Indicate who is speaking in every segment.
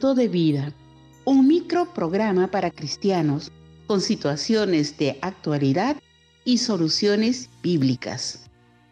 Speaker 1: minuto de vida, un microprograma para cristianos con situaciones de actualidad y soluciones bíblicas.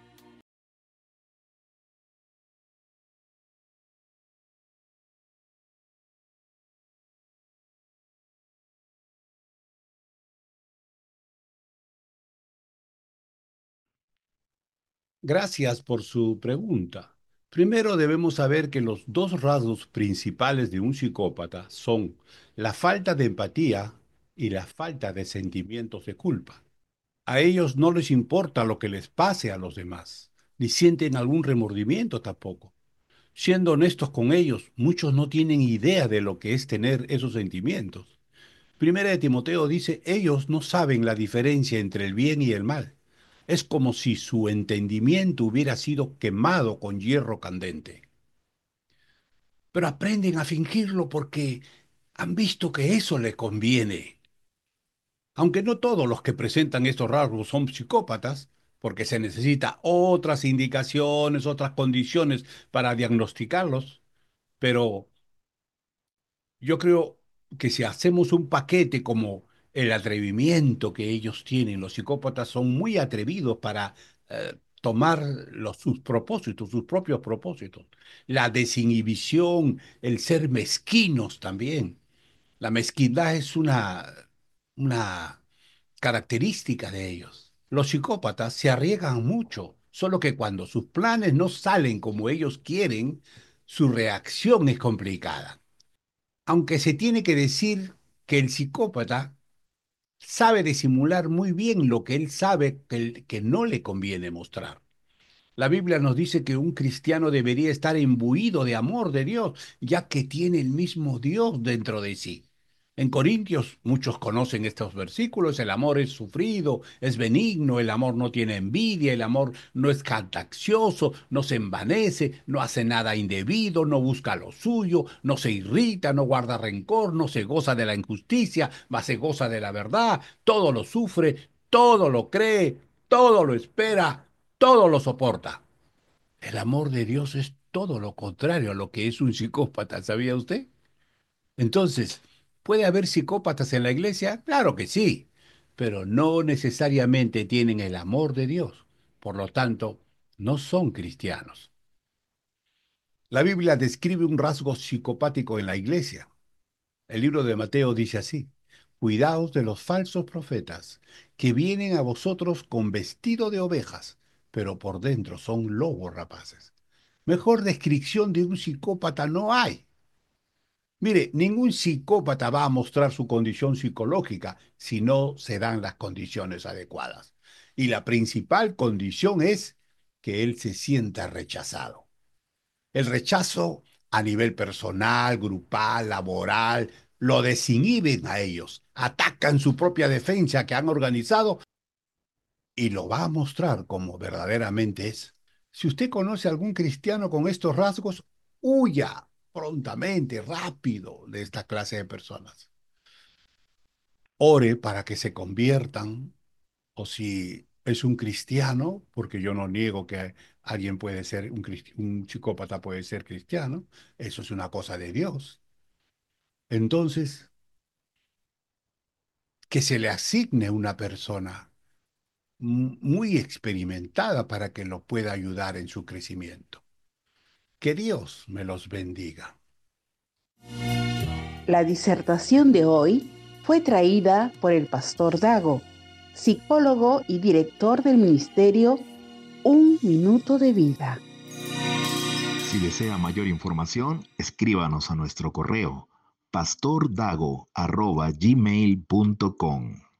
Speaker 2: Gracias por su pregunta. Primero debemos saber que los dos rasgos principales de un psicópata son la falta de empatía y la falta de sentimientos de culpa. A ellos no les importa lo que les pase a los demás, ni sienten algún remordimiento tampoco. Siendo honestos con ellos, muchos no tienen idea de lo que es tener esos sentimientos. Primera de Timoteo dice, ellos no saben la diferencia entre el bien y el mal. Es como si su entendimiento hubiera sido quemado con hierro candente. Pero aprenden a fingirlo porque han visto que eso le conviene. Aunque no todos los que presentan estos rasgos son psicópatas, porque se necesita otras indicaciones, otras condiciones para diagnosticarlos, pero yo creo que si hacemos un paquete como el atrevimiento que ellos tienen, los psicópatas son muy atrevidos para tomar sus propósitos, sus propios propósitos. La desinhibición, el ser mezquinos también. La mezquindad es una característica de ellos. Los psicópatas se arriesgan mucho, solo que cuando sus planes no salen como ellos quieren, su reacción es complicada. Aunque se tiene que decir que el psicópata sabe disimular muy bien lo que él sabe que no le conviene mostrar. La Biblia nos dice que un cristiano debería estar imbuido de amor de Dios, ya que tiene el mismo Dios dentro de sí. En Corintios muchos conocen estos versículos, el amor es sufrido, es benigno, el amor no tiene envidia, el amor no es jactancioso, no se envanece, no hace nada indebido, no busca lo suyo, no se irrita, no guarda rencor, no se goza de la injusticia, mas se goza de la verdad, todo lo sufre, todo lo cree, todo lo espera, todo lo soporta. El amor de Dios es todo lo contrario a lo que es un psicópata, ¿sabía usted? Entonces, ¿puede haber psicópatas en la iglesia? Claro que sí, pero no necesariamente tienen el amor de Dios. Por lo tanto, no son cristianos. La Biblia describe un rasgo psicopático en la iglesia. El libro de Mateo dice así: Cuidaos de los falsos profetas, que vienen a vosotros con vestido de ovejas, pero por dentro son lobos rapaces. Mejor descripción de un psicópata no hay. Mire, ningún psicópata va a mostrar su condición psicológica si no se dan las condiciones adecuadas. Y la principal condición es que él se sienta rechazado. El rechazo a nivel personal, grupal, laboral, lo desinhiben a ellos, atacan su propia defensa que han organizado y lo va a mostrar como verdaderamente es. Si usted conoce a algún cristiano con estos rasgos, huya prontamente, rápido de esta clase de personas. Ore para que se conviertan, o si es un cristiano, porque yo no niego que alguien puede ser, un psicópata puede ser cristiano, eso es una cosa de Dios. Entonces, que se le asigne una persona muy experimentada para que lo pueda ayudar en su crecimiento. Que Dios me los bendiga.
Speaker 1: La disertación de hoy fue traída por el pastor Dago, psicólogo y director del ministerio Un Minuto de Vida.
Speaker 3: Si desea mayor información, escríbanos a nuestro correo pastordago@gmail.com.